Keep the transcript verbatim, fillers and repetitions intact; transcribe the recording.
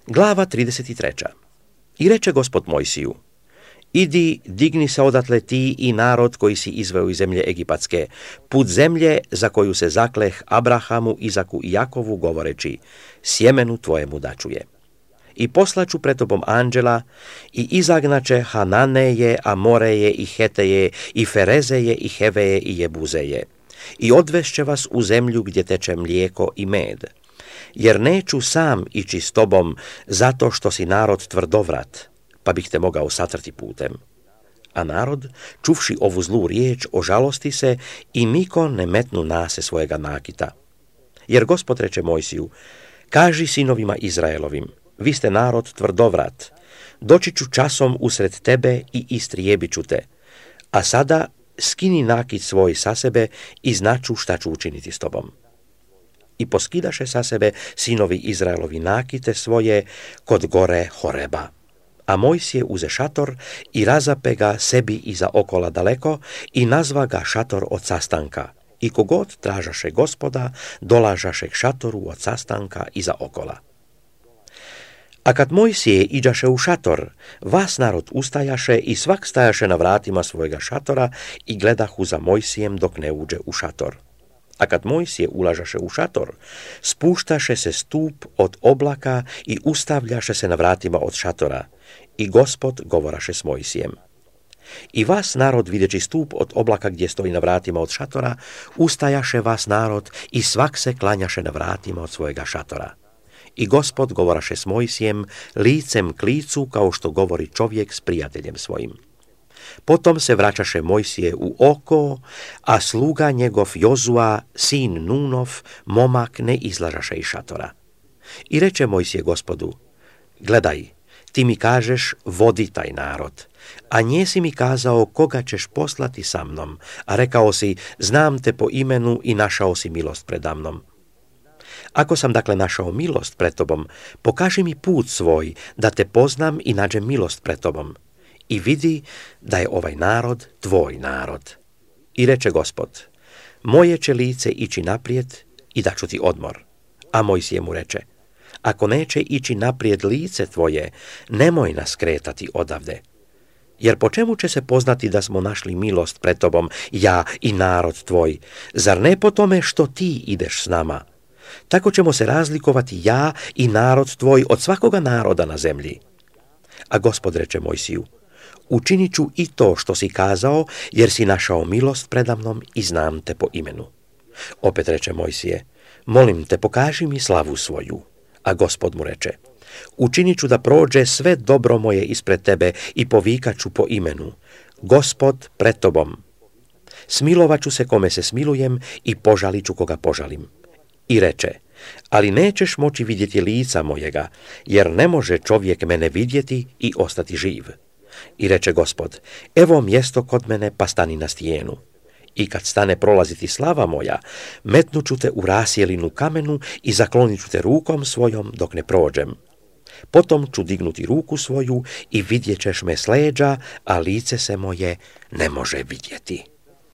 Glava trideset tri. I reče Gospod Mojsiju: Idi, digni se odatle ti i narod koji si izveo iz zemlje Egipatske, put zemlje za koju se zakleh Abrahamu, Izaku i Jakovu, govoreći: sjemenu tvojemu daćuje. I poslaću pred tobom anđela i izagnaće Hananeje, Amoreje i Heteje i Ferezeje i Heveje i Jebuzeje i odvešće vas u zemlju gdje teče mlijeko i med. Jer neću sam ići s tobom zato što si narod tvrdovrat, pa bih te mogao satrti putem. A narod, čuvši ovu zlu riječ, ožalosti se i niko ne metnu nase svojega nakita. Jer Gospod reče Mojsiju: kaži sinovima Izraelovim: vi ste narod tvrdovrat, doći ću časom usred tebe i istrijebit ću te, a sada skini nakit svoj sa sebe i značu šta ću učiniti s tobom. I poskidaše sa sebe sinovi Izraelovi nakite svoje kod gore Horeba. A Mojsije uze šator i razape ga sebi iza okola daleko i nazva ga šator od sastanka. I kogod tražaše Gospoda, dolažaše k šatoru od sastanka iza okola. A kad Mojsije iđaše u šator, vas narod ustajaše i svak stajaše na vratima svojega šatora i gledahu za Mojsijem dok ne uđe u šator. A kad Mojsije ulažaše u šator, spuštaše se stup od oblaka i ustavljaše se na vratima od šatora. I Gospod govoraše s Mojsijem. I vas narod, videći stup od oblaka gdje stoji na vratima od šatora, ustajaše vas narod i svak se klanjaše na vratima od svojega šatora. I Gospod govoraše s Mojsijem licem k licu, kao što govori čovjek s prijateljem svojim. Potom se vraćaše Mojsije u oko, a sluga njegov Jozua, sin Nunov, momak, ne izlažaše iz šatora. I reče Mojsije Gospodu: gledaj, ti mi kažeš vodi taj narod, a njesi mi kazao koga ćeš poslati sa mnom, a rekao si: znam te po imenu i našao si milost predamnom. Ako sam dakle našao milost pred tobom, pokaži mi put svoj, da te poznam i nađem milost pred tobom. I vidi da je ovaj narod tvoj narod. I reče Gospod: moje će lice ići naprijed i daću ti odmor. A Mojsije mu reče: ako neće ići naprijed lice tvoje, nemoj nas kretati odavde. Jer po čemu će se poznati da smo našli milost pred tobom, ja i narod tvoj? Zar ne po tome što ti ideš s nama? Tako ćemo se razlikovati ja i narod tvoj od svakoga naroda na zemlji. A Gospod reče Mojsiju: učinit ću i to što si kazao, jer si našao milost predamnom i znam te po imenu. Opet reče Mojsije: molim te, pokaži mi slavu svoju. A Gospod mu reče: učinit ću da prođe sve dobro moje ispred tebe i povikat ću po imenu: Gospod pred tobom. Smilovat ću se kome se smilujem i požalit ću koga požalim. I reče: ali nećeš moći vidjeti lica mojega, jer ne može čovjek mene vidjeti i ostati živ. I reče Gospod: evo mjesto kod mene, pa stani na stijenu. I kad stane prolaziti slava moja, metnut ću te u rasjelinu kamenu i zaklonit ću te rukom svojom dok ne prođem. Potom ću dignuti ruku svoju i vidjet ćeš me s leđa, a lice se moje ne može vidjeti.